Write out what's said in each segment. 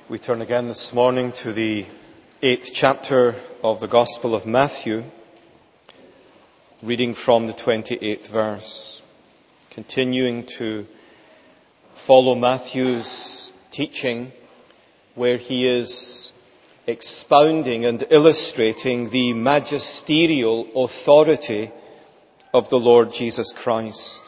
We turn again this morning to the 8th chapter of the Gospel of Matthew, reading from the 28th verse, continuing to follow Matthew's teaching where he is expounding and illustrating the magisterial authority of the Lord Jesus Christ.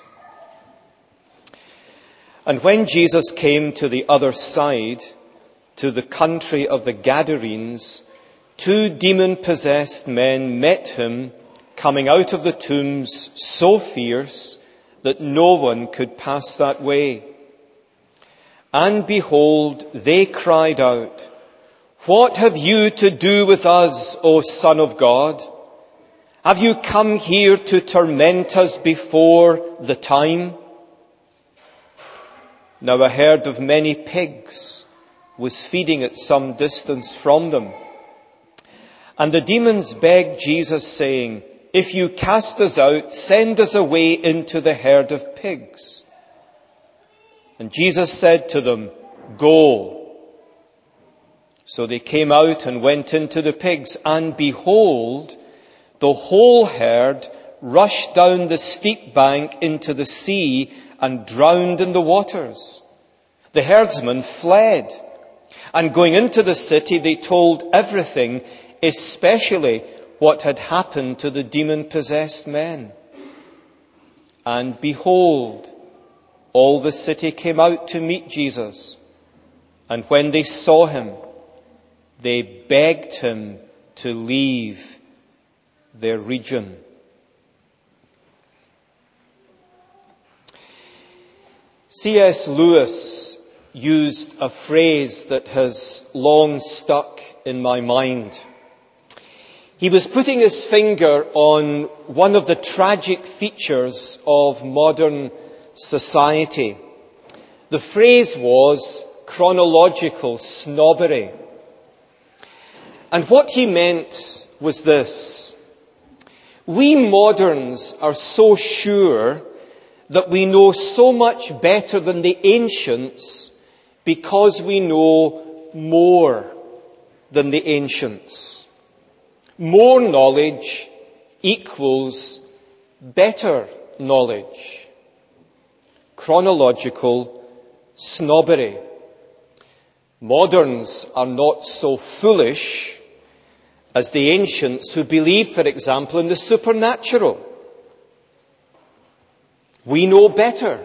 And when Jesus came to the other side, to the country of the Gadarenes, 2 demon-possessed men met him coming out of the tombs so fierce that no one could pass that way. And behold, they cried out, "What have you to do with us, O Son of God? Have you come here to torment us before the time?" Now a herd of many pigs was feeding at some distance from them. And the demons begged Jesus, saying, "If you cast us out, send us away into the herd of pigs." And Jesus said to them, "Go." So they came out and went into the pigs, and behold, the whole herd rushed down the steep bank into the sea and drowned in the waters. The herdsmen fled, and going into the city, they told everything, especially what had happened to the demon-possessed men. And behold, all the city came out to meet Jesus. And when they saw him, they begged him to leave their region. C.S. Lewis used a phrase that has long stuck in my mind. He was putting his finger on one of the tragic features of modern society. The phrase was chronological snobbery. And what he meant was this: we moderns are so sure that we know so much better than the ancients because we know more than the ancients. More knowledge equals better knowledge. Chronological snobbery. Moderns are not so foolish as the ancients who believed, for example, in the supernatural. We know better.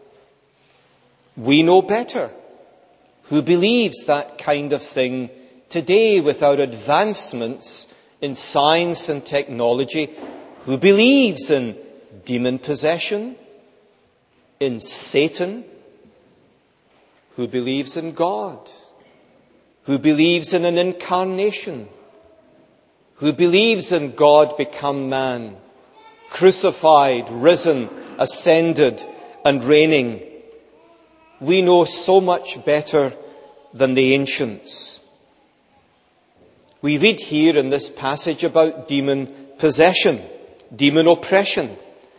We know better. Who believes that kind of thing today with our advancements in science and technology? Who believes in demon possession? In Satan? Who believes in God? Who believes in an incarnation? Who believes in God become man, crucified, risen, ascended, and reigning? We know so much better than the ancients. We read here in this passage about demon possession, demon oppression.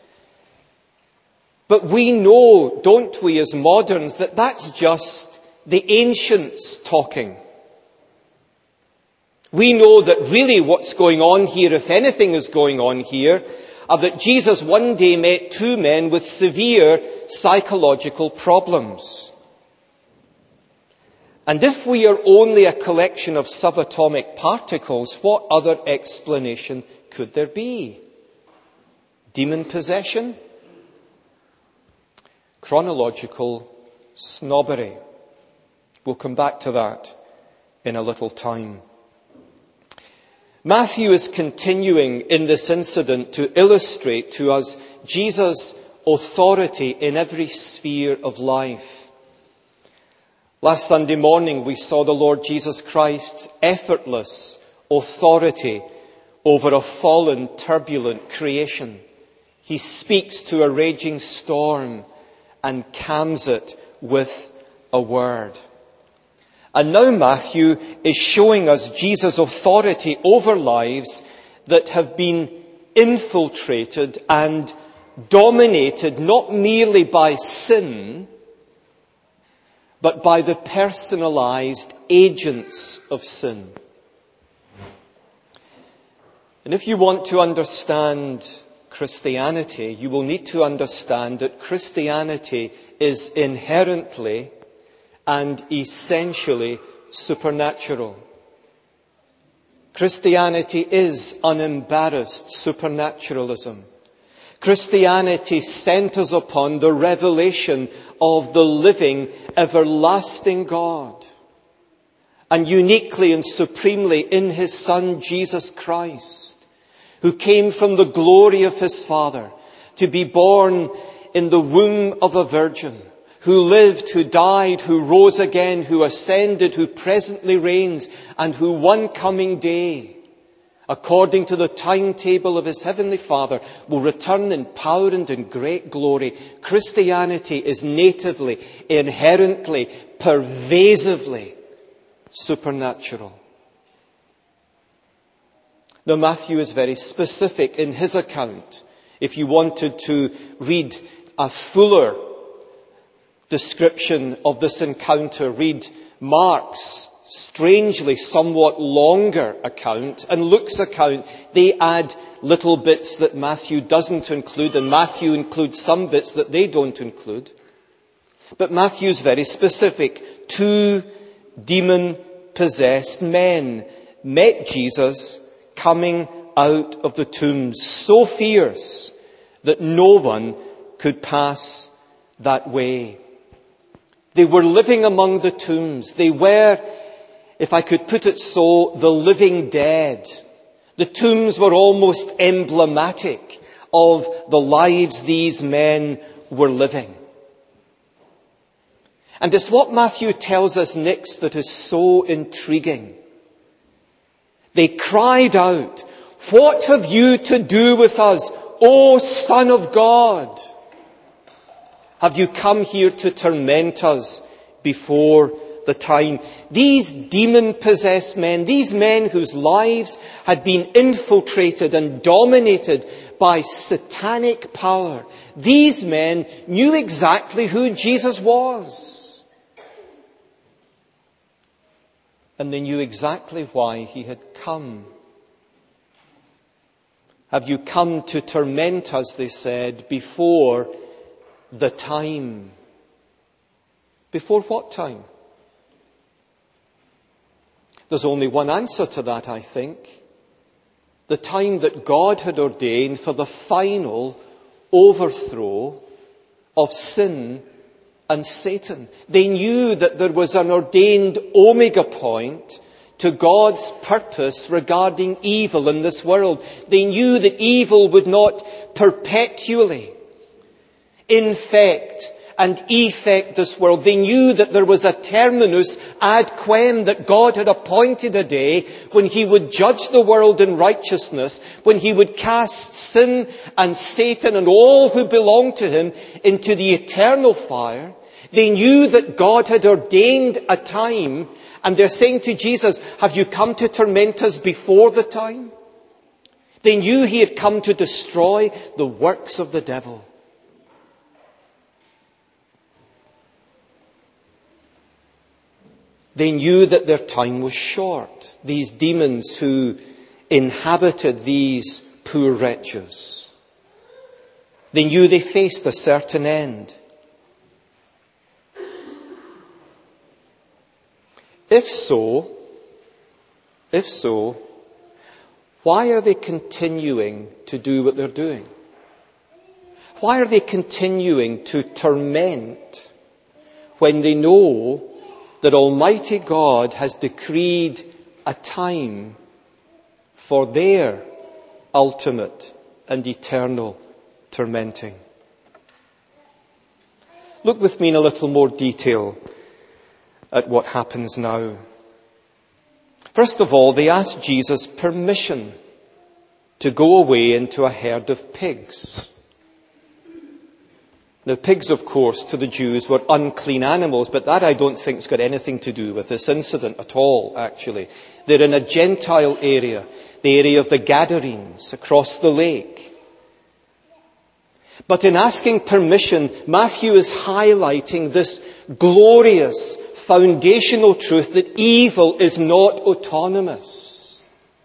But we know, don't we, as moderns, that that's just the ancients talking. We know that really what's going on here, if anything is going on here, are that Jesus one day met 2 men with severe psychological problems. And if we are only a collection of subatomic particles, what other explanation could there be? Demon possession? Chronological snobbery. We'll come back to that in a little time. Matthew is continuing in this incident to illustrate to us Jesus' authority in every sphere of life. Last Sunday morning we saw the Lord Jesus Christ's effortless authority over a fallen, turbulent creation. He speaks to a raging storm and calms it with a word. And now Matthew is showing us Jesus' authority over lives that have been infiltrated and dominated not merely by sin, but by the personalized agents of sin. And if you want to understand Christianity, you will need to understand that Christianity is inherently and essentially supernatural. Christianity is unembarrassed supernaturalism. Christianity centers upon the revelation of the living, everlasting God, and uniquely and supremely in His Son, Jesus Christ, who came from the glory of His Father to be born in the womb of a virgin, who lived, who died, who rose again, who ascended, who presently reigns, and who one coming day, according to the timetable of His Heavenly Father, will return in power and in great glory. Christianity is natively, inherently, pervasively supernatural. Now, Matthew is very specific in his account. If you wanted to read a fuller description of this encounter, read Mark's strangely somewhat longer account and Luke's account. They add little bits that Matthew doesn't include, and Matthew includes some bits that they don't include. But Matthew's very specific. 2 demon-possessed men met Jesus coming out of the tombs, so fierce that no one could pass that way. They were living among the tombs. They were, if I could put it so, the living dead. The tombs were almost emblematic of the lives these men were living. And it's what Matthew tells us next that is so intriguing. They cried out, "What have you to do with us, O Son of God? Have you come here to torment us before the time?" These demon-possessed men, these men whose lives had been infiltrated and dominated by satanic power, these men knew exactly who Jesus was. And they knew exactly why He had come. "Have you come to torment us," they said, "before the time?" Before what time? There's only one answer to that, I think. The time that God had ordained for the final overthrow of sin and Satan. They knew that there was an ordained omega point to God's purpose regarding evil in this world. They knew that evil would not perpetually infect and effect this world. They knew that there was a terminus ad quem, that God had appointed a day when He would judge the world in righteousness, when He would cast sin and Satan and all who belong to Him into the eternal fire. They knew that God had ordained a time, and they're saying to Jesus, "Have you come to torment us before the time?" They knew He had come to destroy the works of the devil. They knew that their time was short. These demons who inhabited these poor wretches. They knew they faced a certain end. If so, why are they continuing to do what they're doing? Why are they continuing to torment when they know that Almighty God has decreed a time for their ultimate and eternal tormenting? Look with me in a little more detail at what happens now. First of all, they asked Jesus permission to go away into a herd of pigs. Now, pigs, of course, to the Jews were unclean animals, but that I don't think has got anything to do with this incident at all, actually. They're in a Gentile area, the area of the Gadarenes, across the lake. But in asking permission, Matthew is highlighting this glorious foundational truth that evil is not autonomous.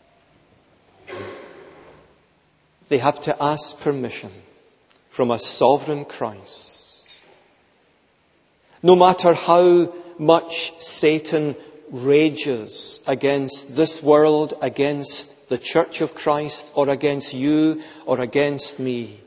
They have to ask permission from a sovereign Christ. No matter how much Satan rages against this world, against the Church of Christ, or against you, or against me,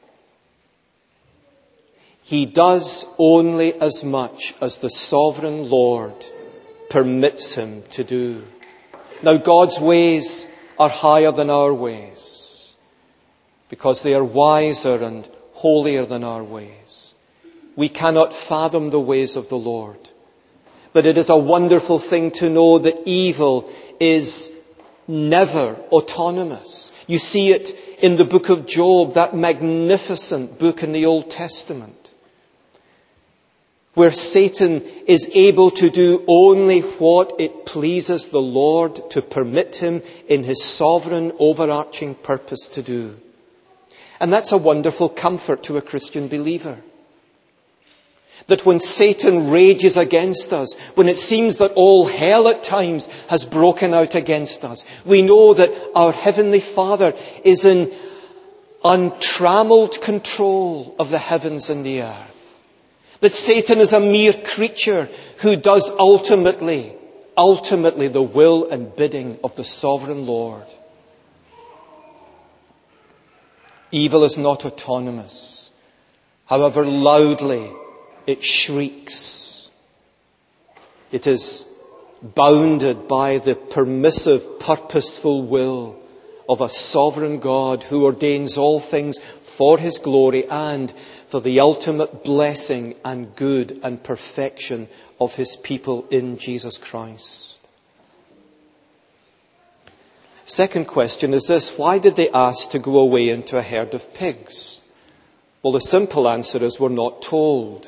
he does only as much as the sovereign Lord permits him to do. Now, God's ways are higher than our ways, because they are wiser and holier than our ways. We cannot fathom the ways of the Lord. But it is a wonderful thing to know that evil is never autonomous. You see it in the book of Job, that magnificent book in the Old Testament, where Satan is able to do only what it pleases the Lord to permit him in his sovereign overarching purpose to do. And that's a wonderful comfort to a Christian believer. That when Satan rages against us, when it seems that all hell at times has broken out against us, we know that our Heavenly Father is in untrammeled control of the heavens and the earth. That Satan is a mere creature who does ultimately the will and bidding of the sovereign Lord. Evil is not autonomous, however loudly it shrieks. It is bounded by the permissive, purposeful will of a sovereign God who ordains all things for his glory and for the ultimate blessing and good and perfection of his people in Jesus Christ. Second question is this: why did they ask to go away into a herd of pigs? Well, the simple answer is we're not told.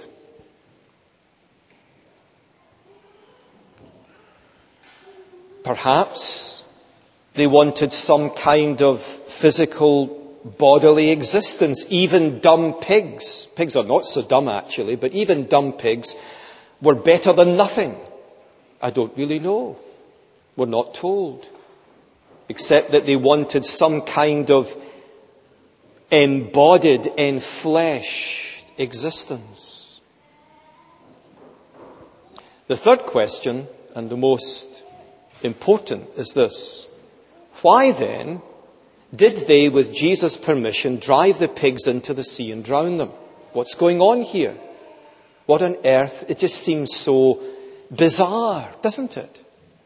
Perhaps they wanted some kind of physical bodily existence. Even dumb pigs. Pigs are not so dumb actually, but even dumb pigs were better than nothing. I don't really know. We're not told. Except that they wanted some kind of embodied, enfleshed existence. The third question, and the most important, is this: why then did they, with Jesus' permission, drive the pigs into the sea and drown them? What's going on here? What on earth? It just seems so bizarre, doesn't it?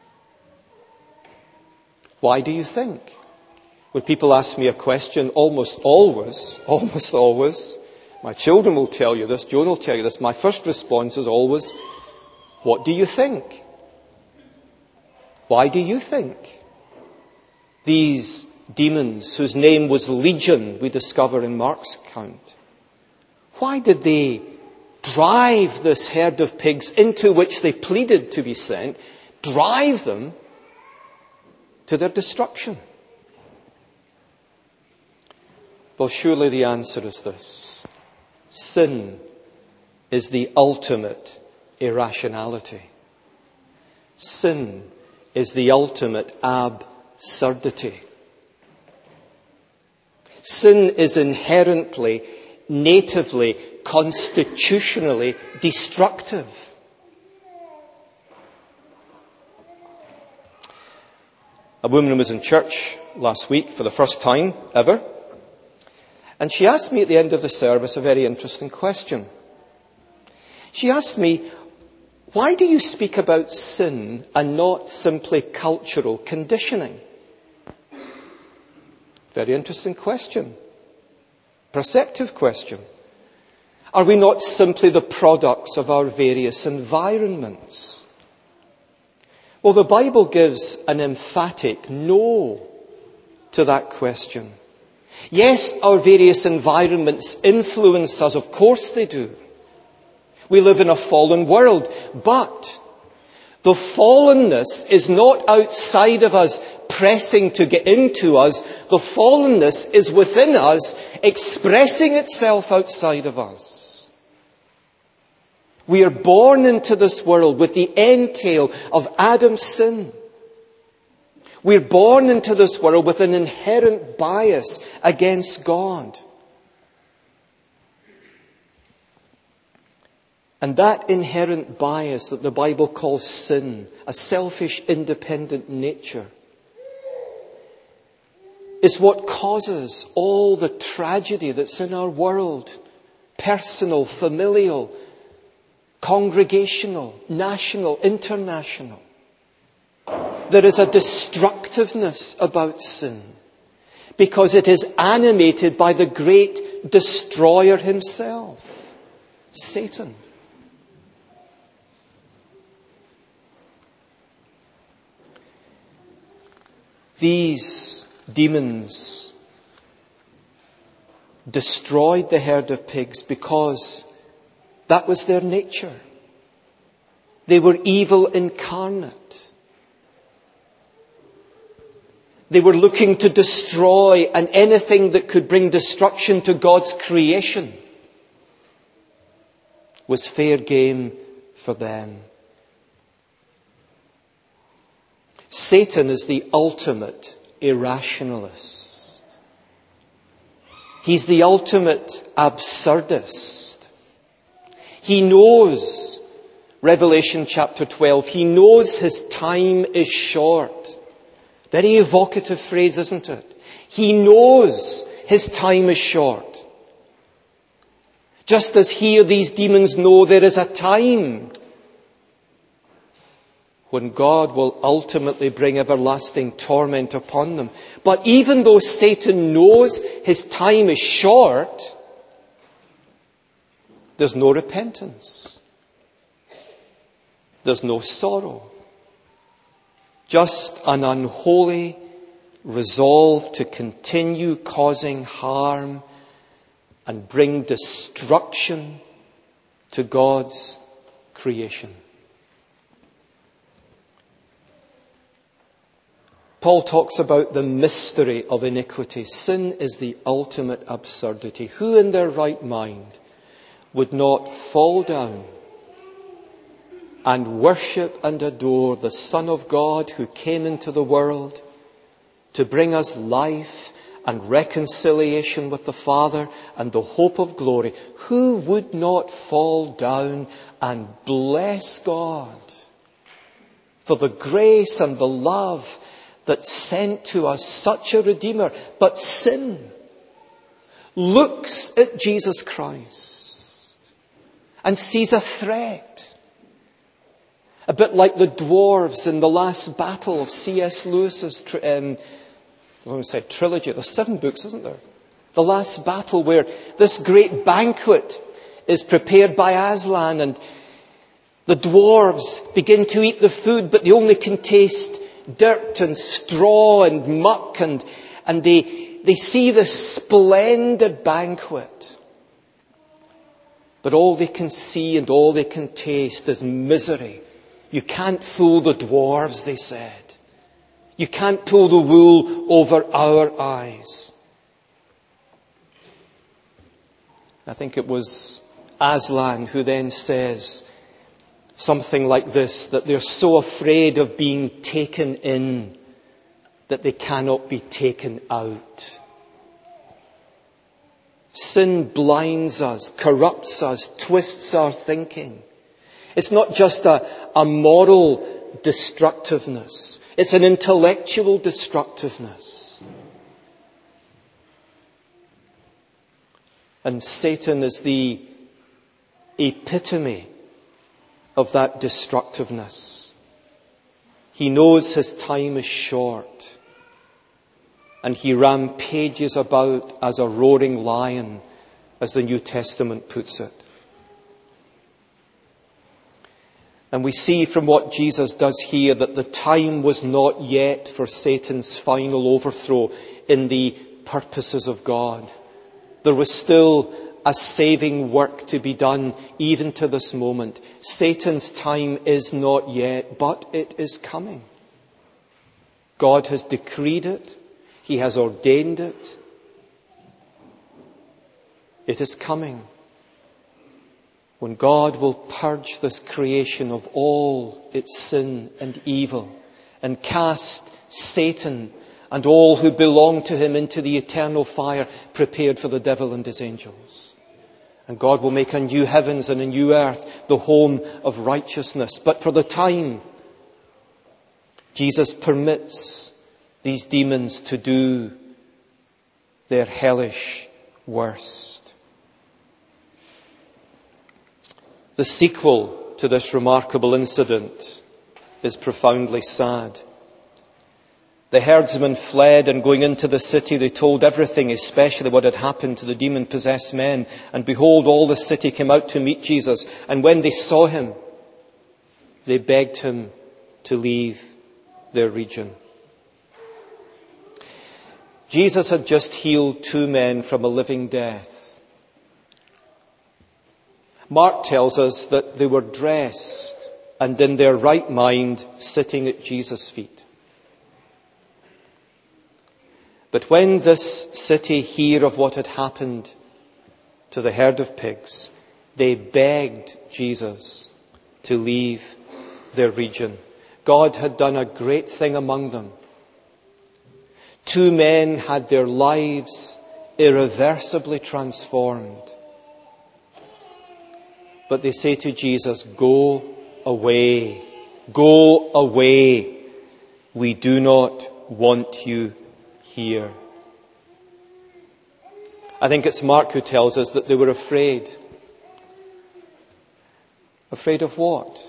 Why do you think? When people ask me a question, almost always, my children will tell you this, Joan will tell you this, my first response is always, what do you think? Why do you think these demons, whose name was Legion, we discover in Mark's account, why did they drive this herd of pigs into which they pleaded to be sent, drive them to their destruction? Well, surely the answer is this: sin is the ultimate irrationality. Sin is the ultimate absurdity. Sin is inherently, natively, constitutionally destructive. A woman was in church last week for the first time ever, and she asked me at the end of the service a very interesting question. She asked me, why do you speak about sin and not simply cultural conditioning? Very interesting question. Perceptive question. Are we not simply the products of our various environments? Well, the Bible gives an emphatic no to that question. Yes, our various environments influence us. Of course they do. We live in a fallen world, but the fallenness is not outside of us pressing to get into us. The fallenness is within us, expressing itself outside of us. We are born into this world with the entail of Adam's sin. We're born into this world with an inherent bias against God. And that inherent bias that the Bible calls sin, a selfish, independent nature, is what causes all the tragedy that's in our world. Personal, familial, congregational, national, international. There is a destructiveness about sin because it is animated by the great destroyer himself, Satan. These demons destroyed the herd of pigs because that was their nature. They were evil incarnate. They were looking to destroy, and anything that could bring destruction to God's creation was fair game for them. Satan is the ultimate irrationalist. He's the ultimate absurdist. He knows, Revelation chapter 12, he knows his time is short. Very evocative phrase, isn't it? He knows his time is short. Just as here these demons know there is a time when God will ultimately bring everlasting torment upon them. But even though Satan knows his time is short, there's no repentance. There's no sorrow. Just an unholy resolve to continue causing harm and bring destruction to God's creation. Paul talks about the mystery of iniquity. Sin is the ultimate absurdity. Who in their right mind would not fall down and worship and adore the Son of God who came into the world to bring us life and reconciliation with the Father and the hope of glory? Who would not fall down and bless God for the grace and the love that sent to us such a Redeemer? But sin looks at Jesus Christ and sees a threat. A bit like the dwarves in the last battle of C.S. Lewis's trilogy. There's 7 books, isn't there? The last battle, where this great banquet is prepared by Aslan, and the dwarves begin to eat the food, but they only can taste dirt and straw and muck, and they see this splendid banquet. But all they can see and all they can taste is misery. You can't fool the dwarves, they said. You can't pull the wool over our eyes. I think it was Aslan who then says something like this, that they're so afraid of being taken in that they cannot be taken out. Sin blinds us, corrupts us, twists our thinking. It's not just a moral destructiveness. It's an intellectual destructiveness. And Satan is the epitome of that destructiveness. He knows his time is short, and he rampages about as a roaring lion, as the New Testament puts it. And we see from what Jesus does here that the time was not yet for Satan's final overthrow in the purposes of God. There was still a saving work to be done even to this moment. Satan's time is not yet, but it is coming. God has decreed it. He has ordained it. It is coming when God will purge this creation of all its sin and evil and cast Satan and all who belong to him into the eternal fire prepared for the devil and his angels. And God will make a new heavens and a new earth, the home of righteousness. But for the time, Jesus permits these demons to do their hellish worst. The sequel to this remarkable incident is profoundly sad. The herdsmen fled, and going into the city they told everything, especially what had happened to the demon-possessed men. And behold, all the city came out to meet Jesus. And when they saw him, they begged him to leave their region. Jesus had just healed 2 men from a living death. Mark tells us that they were dressed and in their right mind, sitting at Jesus' feet. But when this city heard of what had happened to the herd of pigs, they begged Jesus to leave their region. God had done a great thing among them. 2 men had their lives irreversibly transformed. But they say to Jesus, "Go away. Go away. We do not want you here." I think it's Mark who tells us that they were afraid. Afraid of what?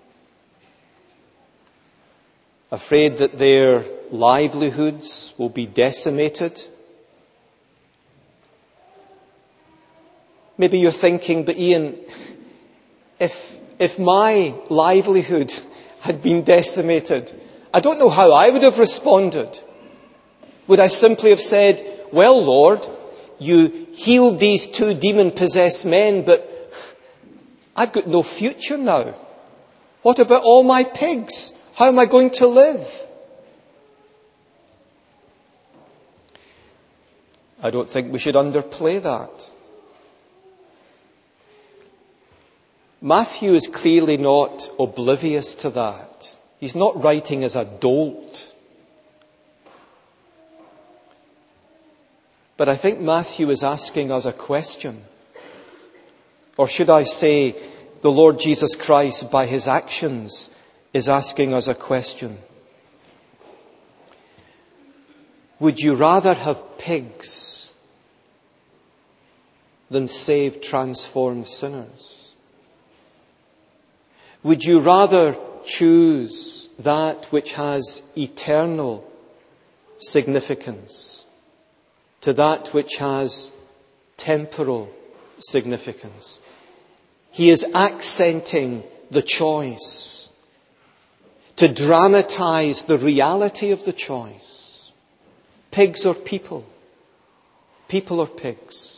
Afraid that their livelihoods will be decimated. Maybe you're thinking, but Ian, if my livelihood had been decimated, I don't know how I would have responded. Would I simply have said, "Well, Lord, you healed these 2 demon-possessed men, but I've got no future now. What about all my pigs? How am I going to live?" I don't think we should underplay that. Matthew is clearly not oblivious to that. He's not writing as a dolt. But I think Matthew is asking us a question. Or should I say, the Lord Jesus Christ, by his actions, is asking us a question. Would you rather have pigs than save transformed sinners? Would you rather choose that which has eternal significance to that which has temporal significance? He is accenting the choice to dramatize the reality of the choice. Pigs or people? People or pigs?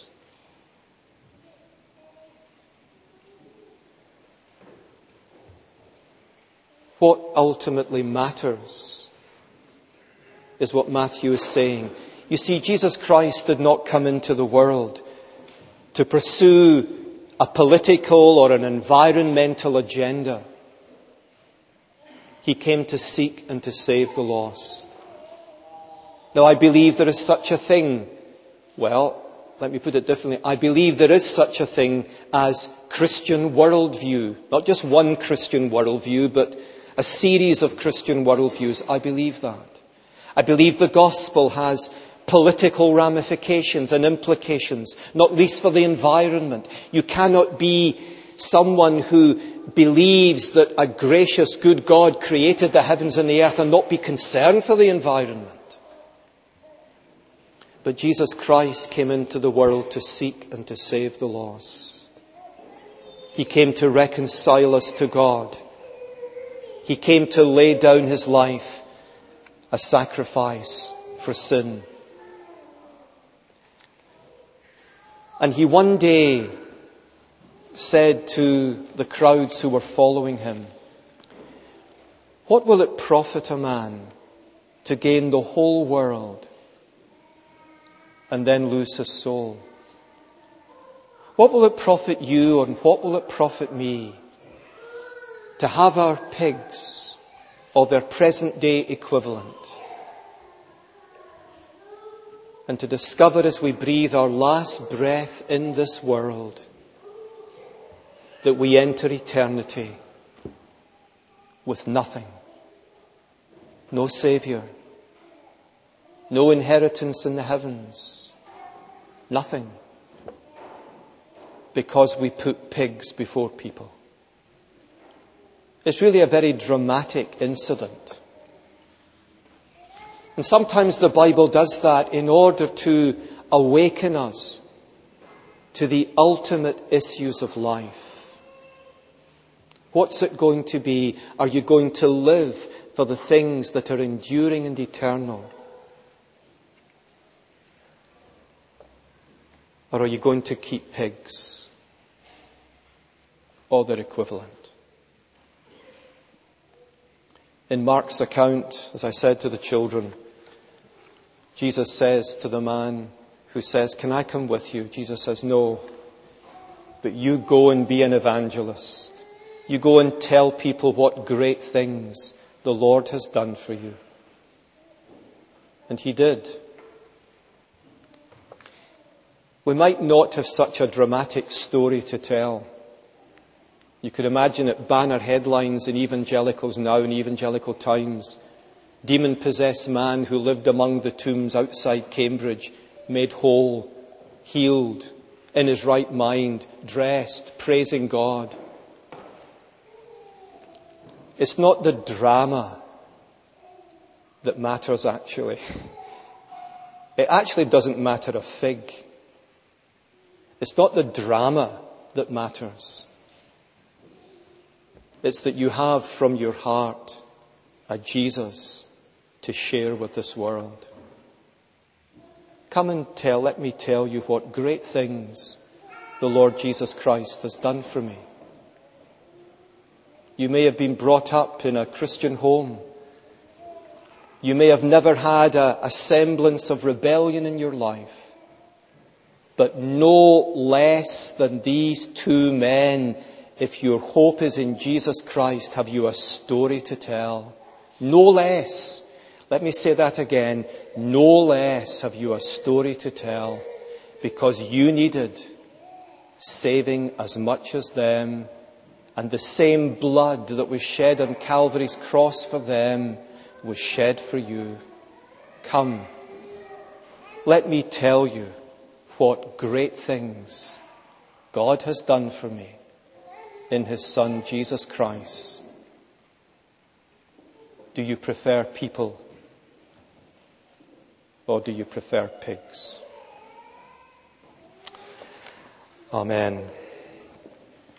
What ultimately matters is what Matthew is saying. You see, Jesus Christ did not come into the world to pursue a political or an environmental agenda. He came to seek and to save the lost. Now, I believe there is such a thing. Well, let me put it differently. I believe there is such a thing as Christian worldview. Not just one Christian worldview, but a series of Christian worldviews. I believe that. I believe the gospel has political ramifications and implications, not least for the environment. You cannot be someone who believes that a gracious, good God created the heavens and the earth and not be concerned for the environment. But Jesus Christ came into the world to seek and to save the lost. He came to reconcile us to God. He came to lay down his life a sacrifice for sin. And he one day said to the crowds who were following him, "What will it profit a man to gain the whole world and then lose his soul? What will it profit you, and what will it profit me to have our pigs or their present day equivalent, and to discover as we breathe our last breath in this world that we enter eternity with nothing, no Saviour, no inheritance in the heavens, nothing, because we put pigs before people? It's really a very dramatic incident. And sometimes the Bible does that in order to awaken us to the ultimate issues of life. What's it going to be? Are you going to live for the things that are enduring and eternal? Or are you going to keep pigs or their equivalent? In Mark's account, as I said to the children, Jesus says to the man who says, "Can I come with you?" Jesus says, "No, but you go and be an evangelist. You go and tell people what great things the Lord has done for you." And he did. We might not have such a dramatic story to tell. You could imagine it banner headlines in evangelicals now, in evangelical times. Demon-possessed man who lived among the tombs outside Cambridge, made whole, healed, in his right mind, dressed, praising God. It's not the drama that matters, actually. It actually doesn't matter a fig. It's not the drama that matters. It's that you have from your heart a Jesus to share with this world. Come and let me tell you what great things the Lord Jesus Christ has done for me. You may have been brought up in a Christian home. You may have never had a semblance of rebellion in your life. But no less than these two men, if your hope is in Jesus Christ, have you a story to tell. No less. Let me say that again. No less have you a story to tell, because you needed saving as much as them, and the same blood that was shed on Calvary's cross for them was shed for you. Come, let me tell you what great things God has done for me in His Son, Jesus Christ. Do you prefer people, or do you prefer pigs? Amen.